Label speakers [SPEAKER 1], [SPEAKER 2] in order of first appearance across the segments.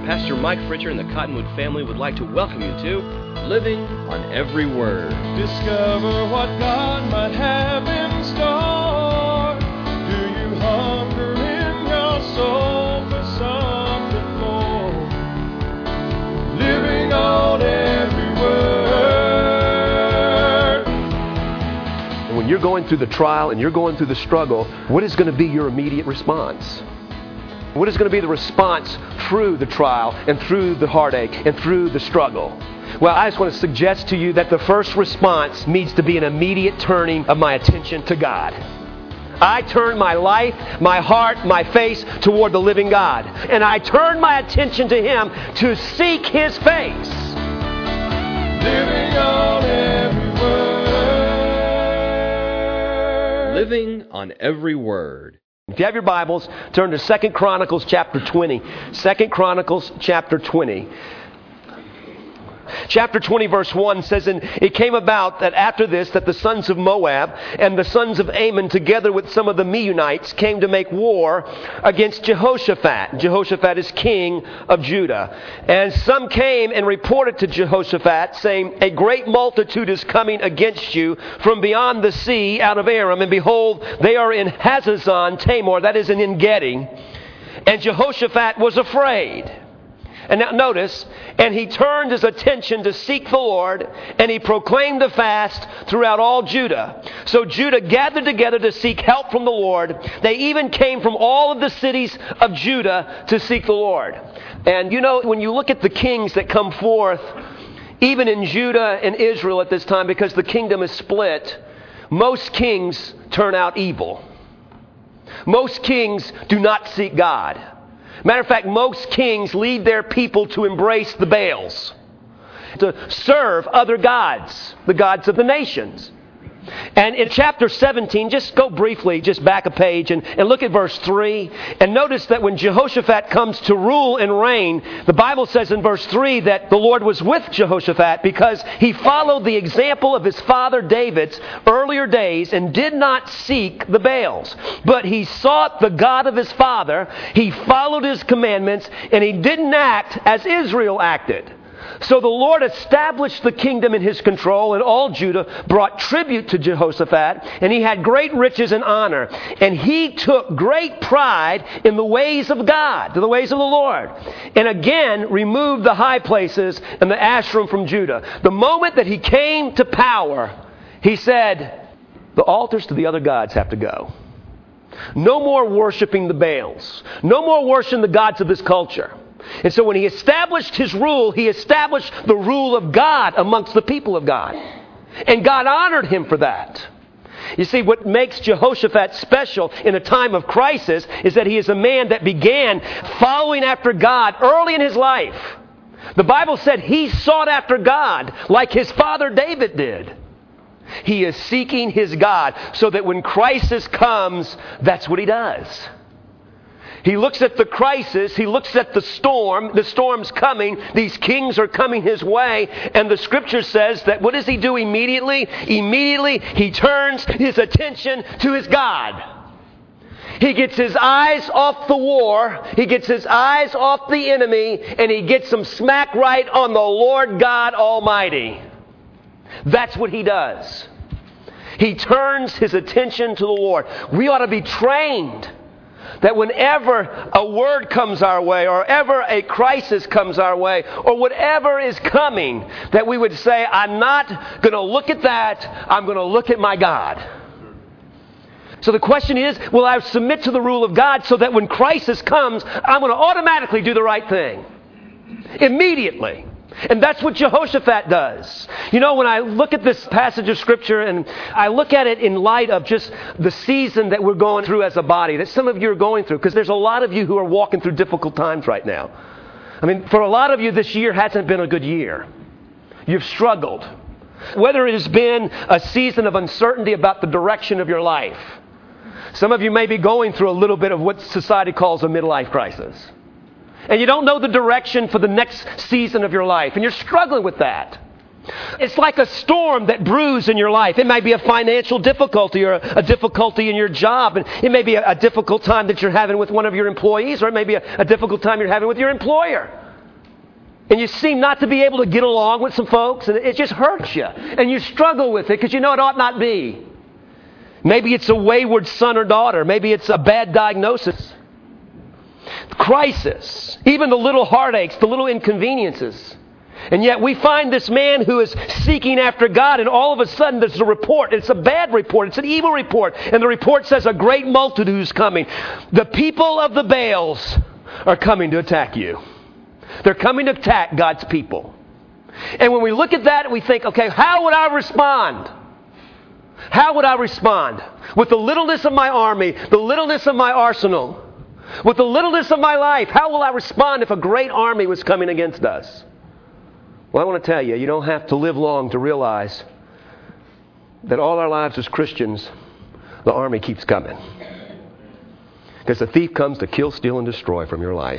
[SPEAKER 1] Pastor Mike Fritcher and the Cottonwood family would like to welcome you to Living on Every Word.
[SPEAKER 2] Discover what God might have in store. Do you hunger in your soul for something more? Living on every word.
[SPEAKER 3] And when you're going through the trial and you're going through the struggle, what is going to be your immediate response? What is going to be the response through the trial and through the heartache and through the struggle? Well, I just want to suggest to you that the first response needs to be an immediate turning of my attention to God. I turn my life, my heart, my face toward the living God. And I turn my attention to Him to seek His face.
[SPEAKER 2] Living on every word.
[SPEAKER 1] Living on Every Word.
[SPEAKER 3] If you have your Bibles, turn to 2 Chronicles chapter 20. 2 Chronicles chapter 20. Chapter 20 verse 1 says, "And it came about that after this, that the sons of Moab and the sons of Ammon, together with some of the Meunites, came to make war against Jehoshaphat." Jehoshaphat is king of Judah. "And some came and reported to Jehoshaphat, saying, A great multitude is coming against you from beyond the sea out of Aram. And behold, they are in Hazazon Tamar," that is in En-gedi. "And Jehoshaphat was afraid." And now notice, "And he turned his attention to seek the Lord, and he proclaimed a fast throughout all Judah. So Judah gathered together to seek help from the Lord. They even came from all of the cities of Judah to seek the Lord." And you know, when you look at the kings that come forth, even in Judah and Israel at this time, because the kingdom is split, most kings turn out evil. Most kings do not seek God. Matter of fact, most kings lead their people to embrace the Baals, to serve other gods, the gods of the nations. And in chapter 17, just go briefly, just back a page and look at verse 3. And notice that when Jehoshaphat comes to rule and reign, the Bible says in verse 3 that the Lord was with Jehoshaphat because he followed the example of his father David's earlier days and did not seek the Baals. But he sought the God of his father, he followed his commandments, and he didn't act as Israel acted. So the Lord established the kingdom in His control, and all Judah brought tribute to Jehoshaphat, and he had great riches and honor. And he took great pride in the ways of God, to the ways of the Lord, and again removed the high places and the Asherim from Judah. The moment that he came to power, he said, the altars to the other gods have to go. No more worshiping the Baals. No more worshiping the gods of this culture. And so when he established his rule, he established the rule of God amongst the people of God. And God honored him for that. You see, what makes Jehoshaphat special in a time of crisis is that he is a man that began following after God early in his life. The Bible said he sought after God like his father David did. He is seeking his God so that when crisis comes, that's what he does. He looks at the crisis, he looks at the storm's coming, these kings are coming his way, and the scripture says that what does he do immediately? Immediately he turns his attention to his God. He gets his eyes off the war, he gets his eyes off the enemy, and he gets them smack right on the Lord God Almighty. That's what he does. He turns his attention to the Lord. We ought to be trained that whenever a word comes our way, or ever a crisis comes our way, or whatever is coming, that we would say, I'm not going to look at that, I'm going to look at my God. So the question is, will I submit to the rule of God so that when crisis comes, I'm going to automatically do the right thing? Immediately. And that's what Jehoshaphat does. You know, when I look at this passage of Scripture and I look at it in light of just the season that we're going through as a body, that some of you are going through, because there's a lot of you who are walking through difficult times right now. I mean, for a lot of you, this year hasn't been a good year. You've struggled. Whether it has been a season of uncertainty about the direction of your life. Some of you may be going through a little bit of what society calls a midlife crisis. And you don't know the direction for the next season of your life. And you're struggling with that. It's like a storm that brews in your life. It may be a financial difficulty or a difficulty in your job. And it may be a difficult time that you're having with one of your employees, or it may be a difficult time you're having with your employer. And you seem not to be able to get along with some folks, and it just hurts you. And you struggle with it because you know it ought not be. Maybe it's a wayward son or daughter. Maybe it's a bad diagnosis. Crisis. Even the little heartaches, the little inconveniences. And yet we find this man who is seeking after God, and all of a sudden there's a report. It's a bad report. It's an evil report. And the report says a great multitude is coming. The people of the Baals are coming to attack you. They're coming to attack God's people. And when we look at that, we think, okay, how would I respond? How would I respond? With the littleness of my army, the littleness of my arsenal, with the littleness of my life, how will I respond if a great army was coming against us? Well, I want to tell you, you don't have to live long to realize that all our lives as Christians, the army keeps coming. Because the thief comes to kill, steal, and destroy from your life.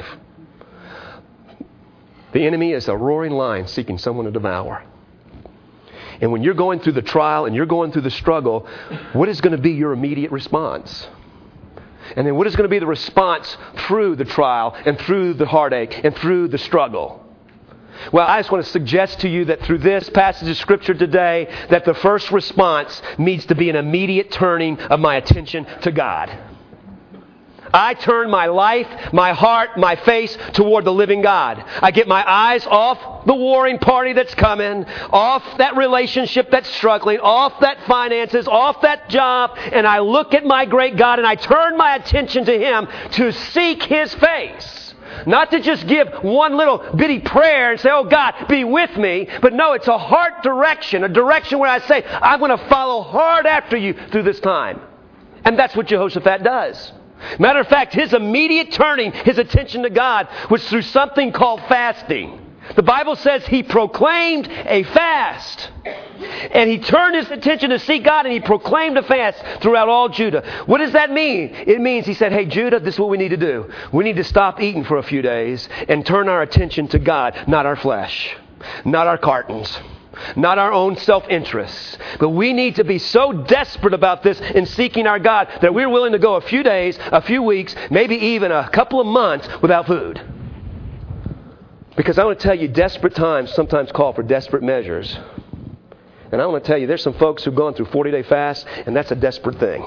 [SPEAKER 3] The enemy is a roaring lion seeking someone to devour. And when you're going through the trial and you're going through the struggle, what is going to be your immediate response? And then what is going to be the response through the trial and through the heartache and through the struggle? Well, I just want to suggest to you that through this passage of Scripture today, that the first response needs to be an immediate turning of my attention to God. I turn my life, my heart, my face toward the living God. I get my eyes off the warring party that's coming, off that relationship that's struggling, off that finances, off that job, and I look at my great God and I turn my attention to Him to seek His face. Not to just give one little bitty prayer and say, oh God, be with me. But no, it's a heart direction, a direction where I say, I'm going to follow hard after you through this time. And that's what Jehoshaphat does. Matter of fact, his immediate turning his attention to God was through something called fasting. The Bible says he proclaimed a fast. And he turned his attention to seek God and he proclaimed a fast throughout all Judah. What does that mean? It means he said, hey Judah, this is what we need to do. We need to stop eating for a few days and turn our attention to God, not our flesh, not our cartons, not our own self-interests. But we need to be so desperate about this in seeking our God that we're willing to go a few days, a few weeks, maybe even a couple of months without food. Because I want to tell you, desperate times sometimes call for desperate measures. And I want to tell you, there's some folks who've gone through 40-day fasts, and that's a desperate thing.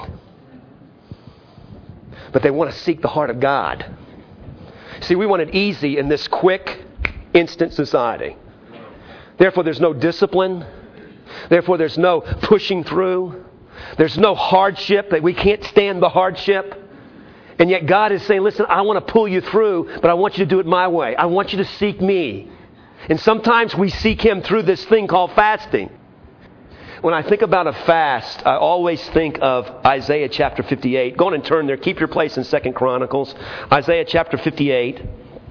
[SPEAKER 3] But they want to seek the heart of God. See, we want it easy in this quick, instant society. Therefore, there's no discipline. Therefore, there's no pushing through. There's no hardship, that we can't stand the hardship. And yet God is saying, listen, I want to pull you through, but I want you to do it my way. I want you to seek me. And sometimes we seek Him through this thing called fasting. When I think about a fast, I always think of Isaiah chapter 58. Go on and turn there. Keep your place in 2 Chronicles. Isaiah chapter 58,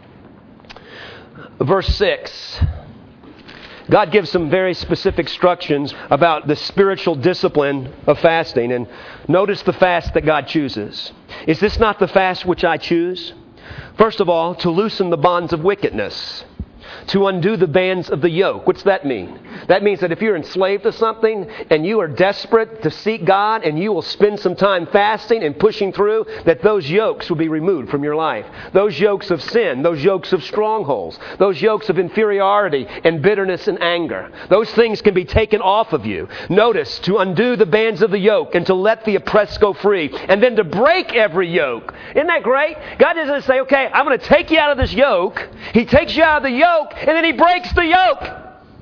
[SPEAKER 3] verse 6. God gives some very specific instructions about the spiritual discipline of fasting. And notice the fast that God chooses. Is this not the fast which I choose? First of all, to loosen the bonds of wickedness. To undo the bands of the yoke. What's that mean? That means that if you're enslaved to something and you are desperate to seek God and you will spend some time fasting and pushing through, that those yokes will be removed from your life. Those yokes of sin, those yokes of strongholds, those yokes of inferiority and bitterness and anger. Those things can be taken off of you. Notice, to undo the bands of the yoke and to let the oppressed go free. And then to break every yoke. Isn't that great? God doesn't say, okay, I'm going to take you out of this yoke. He takes you out of the yoke and then He breaks the yoke.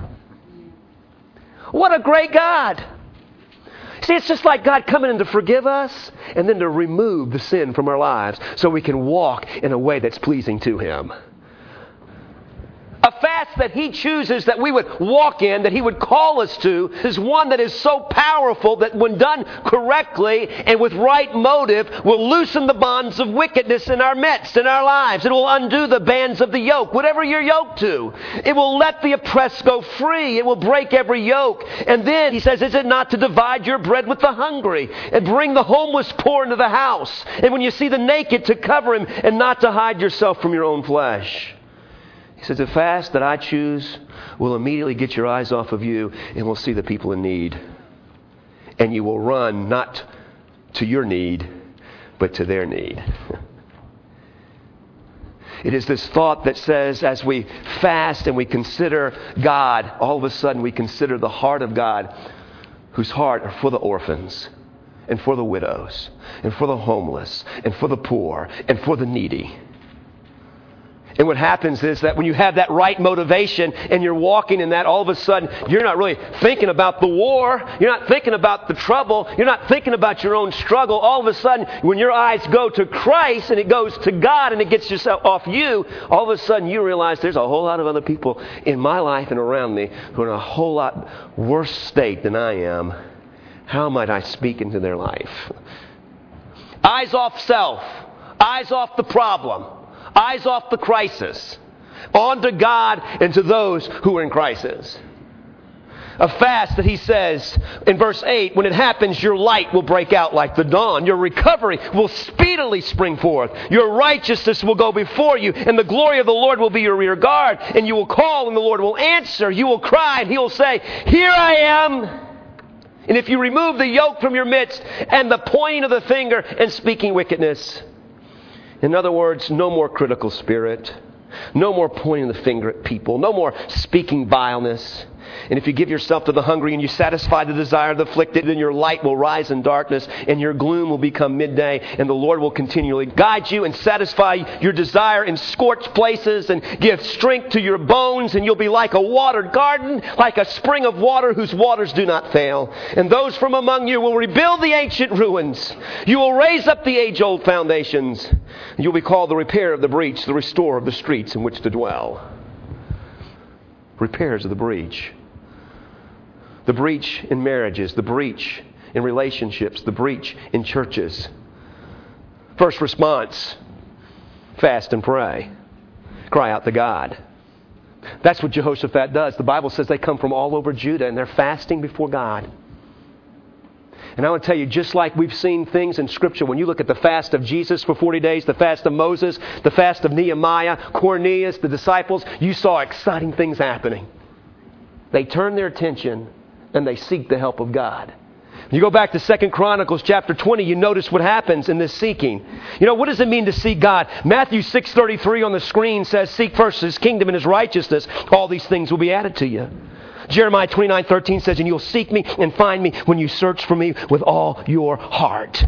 [SPEAKER 3] What a great God. See, it's just like God coming in to forgive us and then to remove the sin from our lives so we can walk in a way that's pleasing to Him. A fast that He chooses that we would walk in, that He would call us to, is one that is so powerful that when done correctly and with right motive, will loosen the bonds of wickedness in our midst, in our lives. It will undo the bands of the yoke, whatever you're yoked to. It will let the oppressed go free. It will break every yoke. And then He says, is it not to divide your bread with the hungry and bring the homeless poor into the house? And when you see the naked, to cover him and not to hide yourself from your own flesh. He says, the fast that I choose will immediately get your eyes off of you and will see the people in need. And you will run not to your need, but to their need. It is this thought that says as we fast and we consider God, all of a sudden we consider the heart of God, whose heart are for the orphans and for the widows and for the homeless and for the poor and for the needy. And what happens is that when you have that right motivation and you're walking in that, all of a sudden you're not really thinking about the war. You're not thinking about the trouble. You're not thinking about your own struggle. All of a sudden, when your eyes go to Christ and it goes to God and it gets yourself off you, all of a sudden you realize there's a whole lot of other people in my life and around me who are in a whole lot worse state than I am. How might I speak into their life? Eyes off self. Eyes off the problem. Eyes off the crisis. On to God and to those who are in crisis. A fast that he says in verse 8, when it happens, your light will break out like the dawn. Your recovery will speedily spring forth. Your righteousness will go before you, and the glory of the Lord will be your rear guard. And you will call, and the Lord will answer. You will cry, and he will say, here I am. And if you remove the yoke from your midst and the pointing of the finger and speaking wickedness. In other words, no more critical spirit. No more pointing the finger at people. No more speaking vileness. And if you give yourself to the hungry and you satisfy the desire of the afflicted, then your light will rise in darkness and your gloom will become midday, and the Lord will continually guide you and satisfy your desire in scorched places and give strength to your bones, and you'll be like a watered garden, like a spring of water whose waters do not fail. And those from among you will rebuild the ancient ruins. You will raise up the age-old foundations. You'll be called the repairer of the breach, the restorer of the streets in which to dwell. Repairs of the breach. The breach in marriages, the breach in relationships, the breach in churches. First response, fast and pray. Cry out to God. That's what Jehoshaphat does. The Bible says they come from all over Judah and they're fasting before God. And I want to tell you, just like we've seen things in Scripture, when you look at the fast of Jesus for 40 days, the fast of Moses, the fast of Nehemiah, Cornelius, the disciples, you saw exciting things happening. They turned their attention and they seek the help of God. You go back to 2 Chronicles chapter 20, you notice what happens in this seeking. You know, what does it mean to seek God? Matthew 6:33 on the screen says, seek first His kingdom and His righteousness. All these things will be added to you. Jeremiah 29:13 says, and you'll seek me and find me when you search for me with all your heart.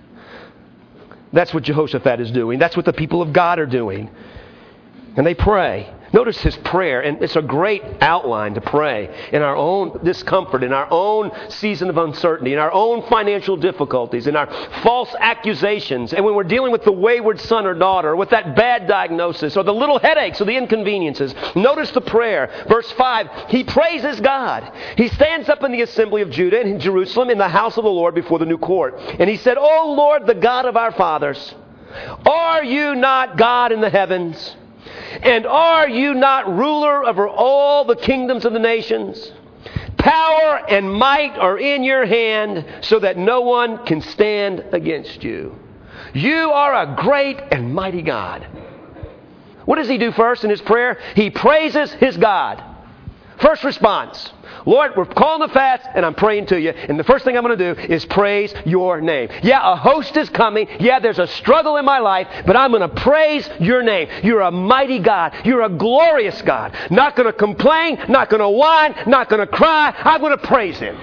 [SPEAKER 3] That's what Jehoshaphat is doing. That's what the people of God are doing. And they pray. Notice his prayer, and it's a great outline to pray in our own discomfort, in our own season of uncertainty, in our own financial difficulties, in our false accusations, and when we're dealing with the wayward son or daughter, or with that bad diagnosis, or the little headaches, or the inconveniences. Notice the prayer. Verse 5, he praises God. He stands up in the assembly of Judah and in Jerusalem in the house of the Lord before the new court. And he said, O Lord, the God of our fathers, are you not God in the heavens? And are you not ruler over all the kingdoms of the nations? Power and might are in your hand, so that no one can stand against you. You are a great and mighty God. What does he do first in his prayer? He praises his God. First response. Lord, we're calling the fast, and I'm praying to you. And the first thing I'm going to do is praise your name. Yeah, a host is coming. Yeah, there's a struggle in my life, but I'm going to praise your name. You're a mighty God. You're a glorious God. Not going to complain, not going to whine, not going to cry. I'm going to praise Him.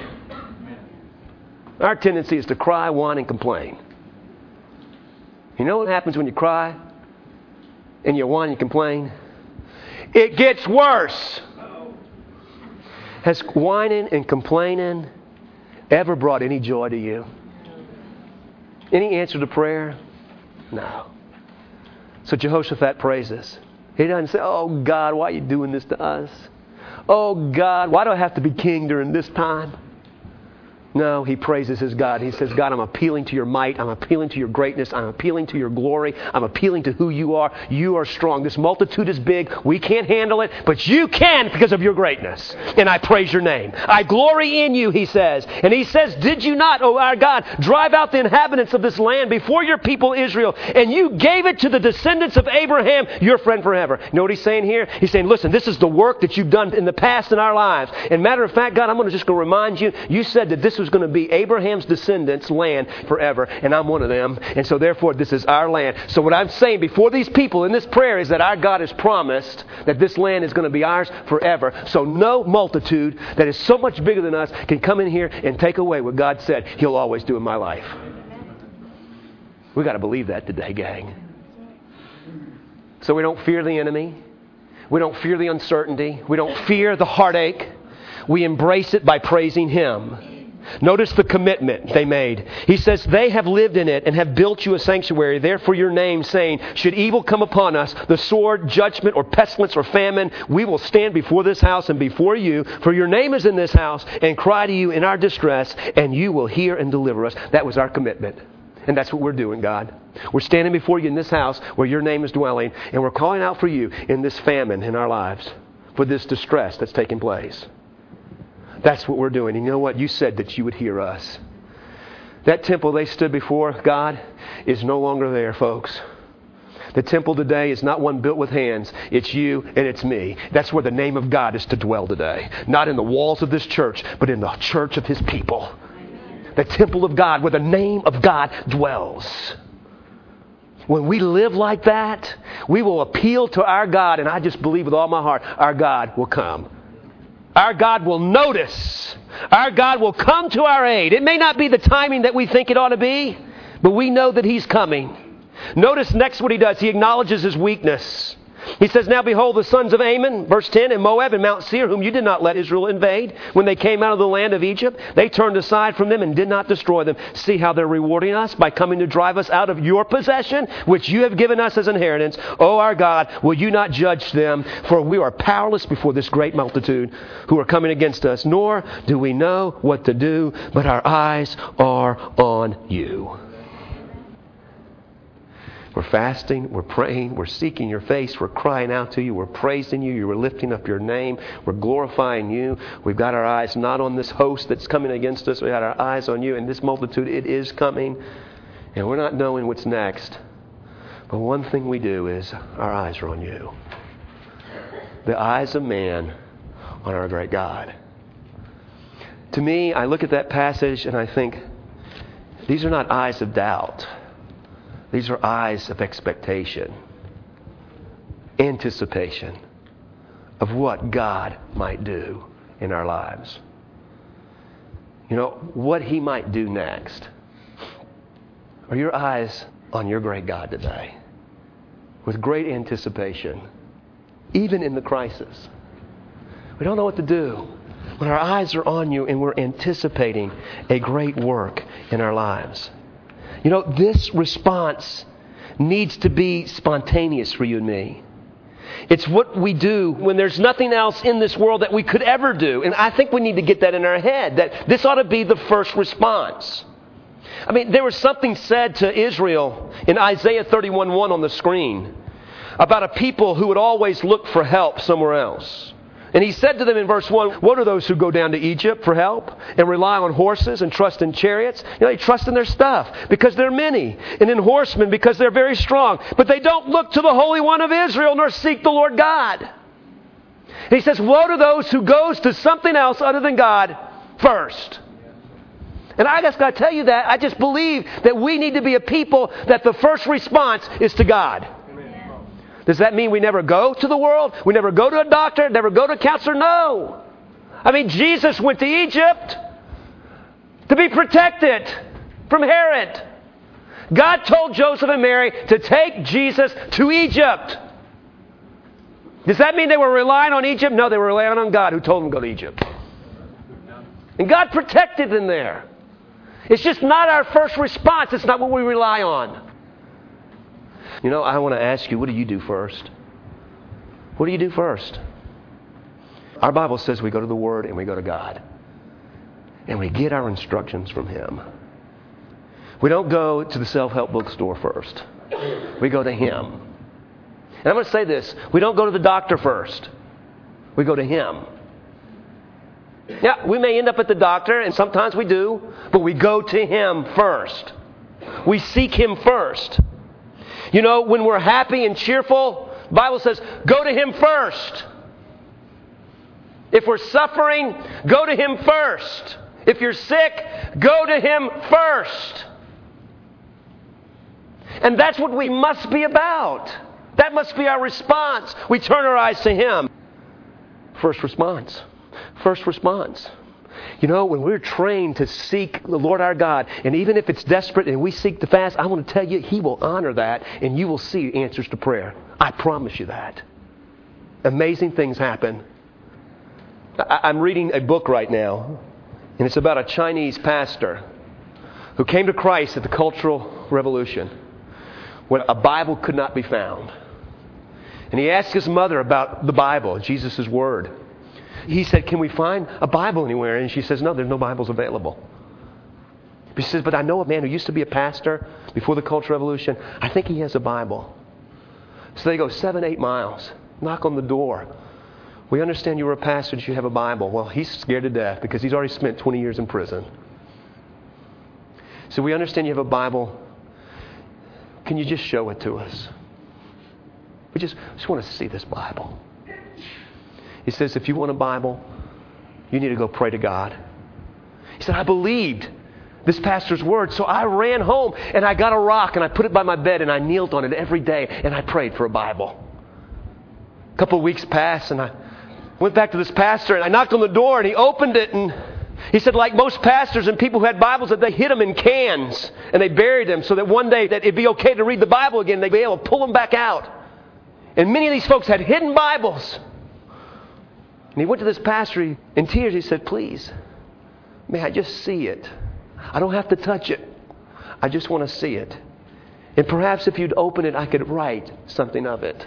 [SPEAKER 3] Our tendency is to cry, whine, and complain. You know what happens when you cry and you whine and complain? It gets worse. Has whining and complaining ever brought any joy to you? Any answer to prayer? No. So Jehoshaphat praises. He doesn't say, oh God, why are you doing this to us? Oh God, why do I have to be king during this time? No, he praises his God. He says, God, I'm appealing to your might. I'm appealing to your greatness. I'm appealing to your glory. I'm appealing to who you are. You are strong. This multitude is big. We can't handle it, but you can because of your greatness. And I praise your name. I glory in you, he says. And he says, did you not, O our God, drive out the inhabitants of this land before your people Israel, and you gave it to the descendants of Abraham, your friend forever. You know what he's saying here? He's saying, listen, this is the work that you've done in the past in our lives. And matter of fact, God, I'm just going to remind you, you said that this was going to be Abraham's descendants' land forever, and I'm one of them. And so therefore, this is our land. So what I'm saying before these people in this prayer is that our God has promised that this land is going to be ours forever. So no multitude that is so much bigger than us can come in here and take away what God said He'll always do in my life. We've got to believe that today, gang. So we don't fear the enemy. We don't fear the uncertainty. We don't fear the heartache. We embrace it by praising Him. Notice the commitment they made. He says, they have lived in it and have built you a sanctuary there for your name, saying, should evil come upon us, the sword, judgment, or pestilence, or famine, we will stand before this house and before you, for your name is in this house, and cry to you in our distress, and you will hear and deliver us. That was our commitment. And that's what we're doing, God. We're standing before you in this house where your name is dwelling, and we're calling out for you in this famine in our lives, for this distress that's taking place. That's what we're doing. And you know what? You said that you would hear us. That temple they stood before, God, is no longer there, folks. The temple today is not one built with hands. It's you and it's me. That's where the name of God is to dwell today. Not in the walls of this church, but in the church of His people. The temple of God, where the name of God dwells. When we live like that, we will appeal to our God, and I just believe with all my heart, our God will come. Our God will notice. Our God will come to our aid. It may not be the timing that we think it ought to be, but we know that He's coming. Notice next what He does. He acknowledges His weakness. He says, now behold, the sons of Ammon, verse 10, and Moab and Mount Seir, whom you did not let Israel invade, when they came out of the land of Egypt, they turned aside from them and did not destroy them. See how they're rewarding us by coming to drive us out of your possession, which you have given us as inheritance. O our God, will you not judge them? For we are powerless before this great multitude who are coming against us, nor do we know what to do, but our eyes are on you. We're fasting, we're praying, we're seeking your face, we're crying out to you, we're praising you, we're lifting up your name, we're glorifying you. We've got our eyes not on this host that's coming against us, we've got our eyes on you, and this multitude, it is coming, and we're not knowing what's next. But one thing we do is our eyes are on you. The eyes of man on our great God. To me, I look at that passage and I think, these are not eyes of doubt. These are eyes of expectation, anticipation of what God might do in our lives. You know, what He might do next. Are your eyes on your great God today? With great anticipation, even in the crisis. We don't know what to do, but our eyes are on you and we're anticipating a great work in our lives. You know, this response needs to be spontaneous for you and me. It's what we do when there's nothing else in this world that we could ever do. And I think we need to get that in our head, that this ought to be the first response. I mean, there was something said to Israel in Isaiah 31:1 on the screen about a people who would always look for help somewhere else. And He said to them in verse 1, what are those who go down to Egypt for help and rely on horses and trust in chariots? You know, they trust in their stuff because they're many, and in horsemen because they're very strong. But they don't look to the Holy One of Israel nor seek the Lord God. And He says, woe to those who goes to something else other than God first. And I just got to tell you that. I just believe that we need to be a people that the first response is to God. Does that mean we never go to the world? We never go to a doctor? Never go to a counselor? No. I mean, Jesus went to Egypt to be protected from Herod. God told Joseph and Mary to take Jesus to Egypt. Does that mean they were relying on Egypt? No, they were relying on God who told them to go to Egypt. And God protected them there. It's just not our first response. It's not what we rely on. You know, I want to ask you, what do you do first? What do you do first? Our Bible says we go to the Word and we go to God. And we get our instructions from Him. We don't go to the self-help bookstore first. We go to Him. And I'm going to say this. We don't go to the doctor first. We go to Him. Yeah, we may end up at the doctor, and sometimes we do, but we go to Him first. We seek Him first. You know, when we're happy and cheerful, the Bible says, go to Him first. If we're suffering, go to Him first. If you're sick, go to Him first. And that's what we must be about. That must be our response. We turn our eyes to Him. First response. First response. You know, when we're trained to seek the Lord our God, and even if it's desperate and we seek to fast, I want to tell you, He will honor that, and you will see answers to prayer. I promise you that. Amazing things happen. I'm reading a book right now, and it's about a Chinese pastor who came to Christ at the Cultural Revolution when a Bible could not be found. And he asked his mother about the Bible, Jesus' Word. He said, can we find a Bible anywhere? And she says, no, there's no Bibles available. He says, but I know a man who used to be a pastor before the Cultural Revolution. I think he has a Bible. So they go 7-8 miles, knock on the door. We understand you were a pastor and you have a Bible. Well, he's scared to death because he's already spent 20 years in prison. So we understand you have a Bible. Can you just show it to us? We just want to see this Bible. He says, if you want a Bible, you need to go pray to God. He said, I believed this pastor's word, so I ran home and I got a rock and I put it by my bed and I kneeled on it every day and I prayed for a Bible. A couple of weeks passed and I went back to this pastor and I knocked on the door and he opened it, and he said, like most pastors and people who had Bibles, that they hid them in cans and they buried them so that one day that it'd be okay to read the Bible again. They'd be able to pull them back out. And many of these folks had hidden Bibles. And he went to this pastor in tears. He said, please, may I just see it? I don't have to touch it. I just want to see it. And perhaps if you'd open it, I could write something of it.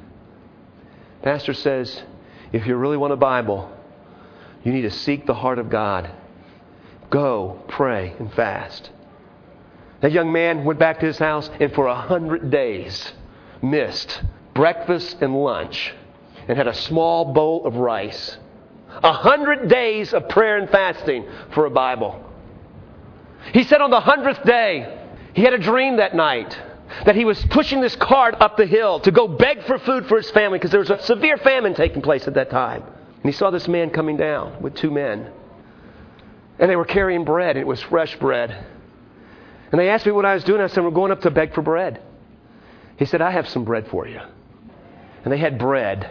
[SPEAKER 3] Pastor says, if you really want a Bible, you need to seek the heart of God. Go, pray, and fast. That young man went back to his house and for 100 days missed breakfast and lunch and had a small bowl of rice. 100 days of prayer and fasting for a Bible. He said on the 100th day, he had a dream that night that he was pushing this cart up the hill to go beg for food for his family because there was a severe famine taking place at that time. And he saw this man coming down with 2 men. And they were carrying bread, and it was fresh bread. And they asked me what I was doing. I said, we're going up to beg for bread. He said, I have some bread for you. And they had bread.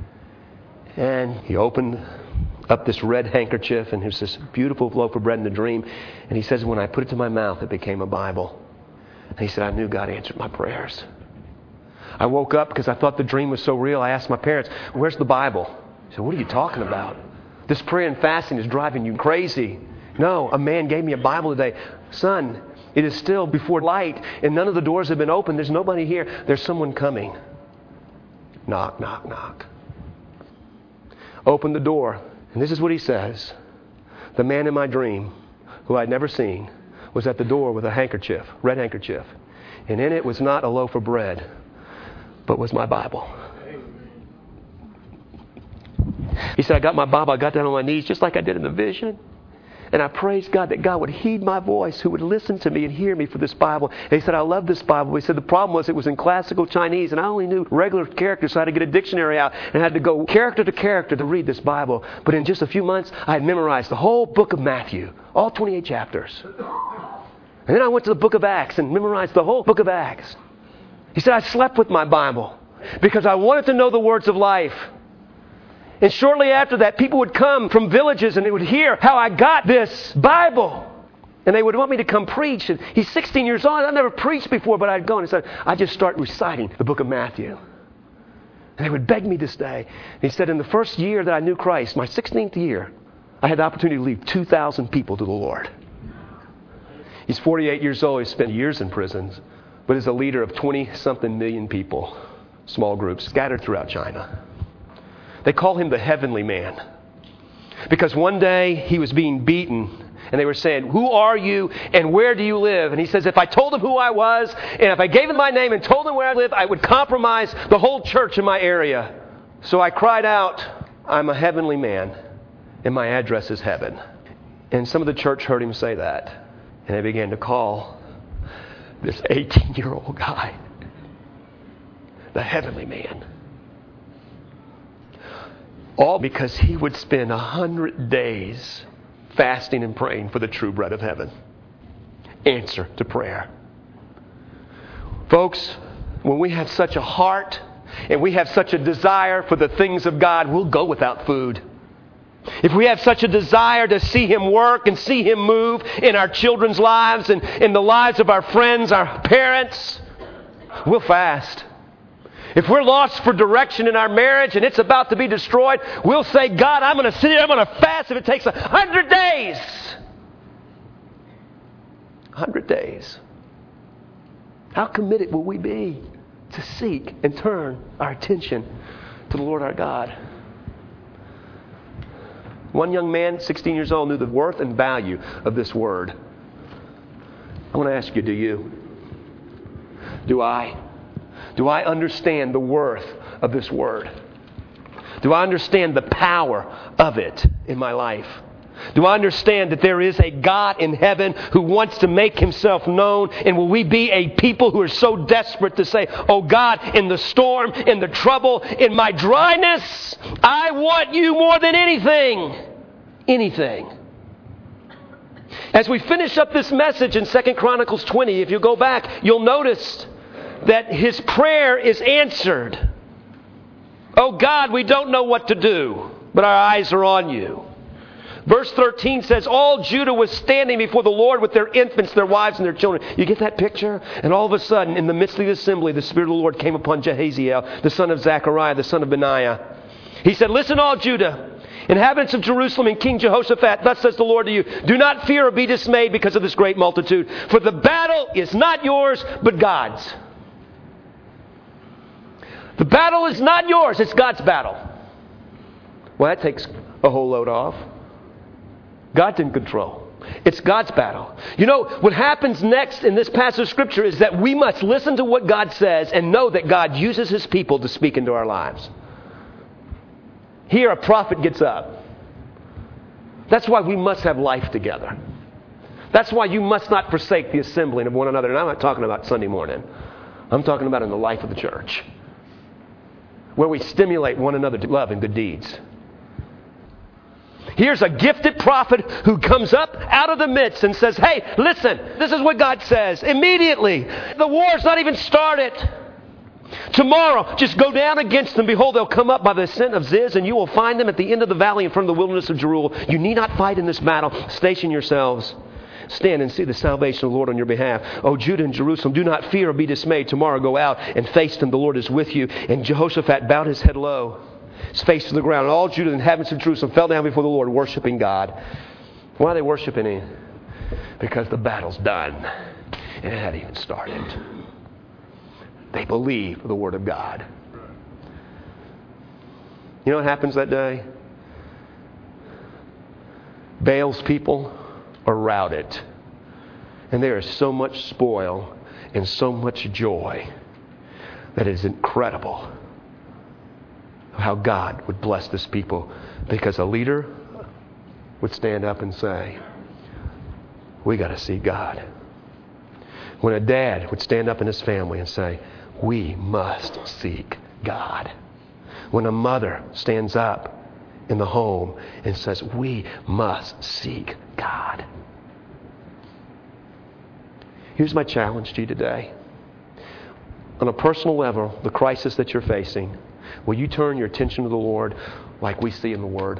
[SPEAKER 3] And he opened up this red handkerchief, and there's this beautiful loaf of bread in the dream. And he says, when I put it to my mouth, it became a Bible. And he said, I knew God answered my prayers. I woke up because I thought the dream was so real. I asked my parents, where's the Bible? He said, what are you talking about? This prayer and fasting is driving you crazy. No, a man gave me a Bible today. Son, it is still before light, and none of the doors have been opened. There's nobody here. There's someone coming. Knock, knock, knock. Open the door. And this is what he says. The man in my dream, who I'd never seen, was at the door with a handkerchief, red handkerchief. And in it was not a loaf of bread, but was my Bible. He said, I got my Bible, I got down on my knees just like I did in the vision. And I praised God that God would heed my voice, who would listen to me and hear me for this Bible. And he said, I love this Bible. He said, the problem was it was in classical Chinese, and I only knew regular characters, so I had to get a dictionary out and I had to go character to character to read this Bible. But in just a few months, I had memorized the whole book of Matthew, all 28 chapters. And then I went to the book of Acts and memorized the whole book of Acts. He said, I slept with my Bible because I wanted to know the words of life. And shortly after that, people would come from villages and they would hear how I got this Bible. And they would want me to come preach. And he's 16 years old. I've never preached before, but I'd go and he said, I just start reciting the book of Matthew. And they would beg me to stay. And he said, in the first year that I knew Christ, my 16th year, I had the opportunity to lead 2,000 people to the Lord. He's 48 years old. He's spent years in prisons, but is a leader of 20-something million people, small groups, scattered throughout China. They call him the heavenly man because one day he was being beaten and they were saying, who are you and where do you live? And he says, if I told them who I was and if I gave them my name and told them where I live, I would compromise the whole church in my area. So I cried out, I'm a heavenly man and my address is heaven. And some of the church heard him say that. And they began to call this 18-year-old guy the heavenly man. All because he would spend 100 days fasting and praying for the true bread of heaven. Answer to prayer. Folks, when we have such a heart and we have such a desire for the things of God, we'll go without food. If we have such a desire to see Him work and see Him move in our children's lives and in the lives of our friends, our parents, we'll fast. If we're lost for direction in our marriage and it's about to be destroyed, we'll say, God, I'm going to sit here, I'm going to fast if it takes 100 days. 100 days. How committed will we be to seek and turn our attention to the Lord our God? One young man, 16 years old, knew the worth and value of this word. I want to ask you, do you? Do I? Do I understand the worth of this word? Do I understand the power of it in my life? Do I understand that there is a God in heaven who wants to make Himself known? And will we be a people who are so desperate to say, oh God, in the storm, in the trouble, in my dryness, I want you more than anything. Anything. As we finish up this message in 2 Chronicles 20, if you go back, you'll notice that his prayer is answered. Oh God, we don't know what to do, but our eyes are on you. Verse 13 says, all Judah was standing before the Lord with their infants, their wives, and their children. You get that picture? And all of a sudden, in the midst of the assembly, the Spirit of the Lord came upon Jahaziel, the son of Zechariah, the son of Benaiah. He said, listen, all Judah, inhabitants of Jerusalem, and King Jehoshaphat, thus says the Lord to you, do not fear or be dismayed because of this great multitude, for the battle is not yours, but God's. The battle is not yours, it's God's battle. Well, that takes a whole load off. God's in control. It's God's battle. You know, what happens next in this passage of Scripture is that we must listen to what God says and know that God uses His people to speak into our lives. Here a prophet gets up. That's why we must have life together. That's why you must not forsake the assembling of one another. And I'm not talking about Sunday morning. I'm talking about in the life of the church, where we stimulate one another to love and good deeds. Here's a gifted prophet who comes up out of the midst and says, hey, listen, this is what God says. Immediately, the war's not even started. Tomorrow, just go down against them. Behold, they'll come up by the ascent of Ziz, and you will find them at the end of the valley in front of the wilderness of Jeruel. You need not fight in this battle. Station yourselves. Stand and see the salvation of the Lord on your behalf. O Judah and Jerusalem, do not fear or be dismayed. Tomorrow go out and face them. The Lord is with you. And Jehoshaphat bowed his head low, his face to the ground. And all Judah and inhabitants of Jerusalem fell down before the Lord, worshiping God. Why are they worshiping Him? Because the battle's done. And it hadn't even started. They believe the Word of God. You know what happens that day? Baal's people are routed. And there is so much spoil and so much joy that it is incredible how God would bless this people, because a leader would stand up and say, we got to see God. When a dad would stand up in his family and say, we must seek God. When a mother stands up in the home and says, we must seek God. Here's my challenge to you today. On a personal level, the crisis that you're facing, will you turn your attention to the Lord like we see in the Word?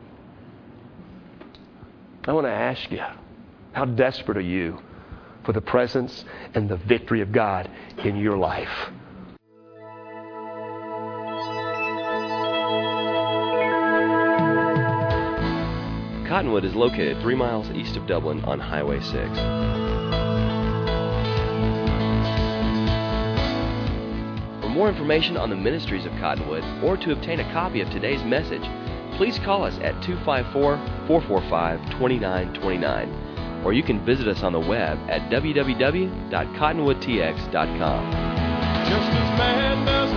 [SPEAKER 3] I want to ask you, how desperate are you for the presence and the victory of God in your life?
[SPEAKER 1] Cottonwood is located 3 miles east of Dublin on Highway 6. For more information on the ministries of Cottonwood or to obtain a copy of today's message, please call us at 254-445-2929, or you can visit us on the web at www.cottonwoodtx.com.
[SPEAKER 2] Just as man does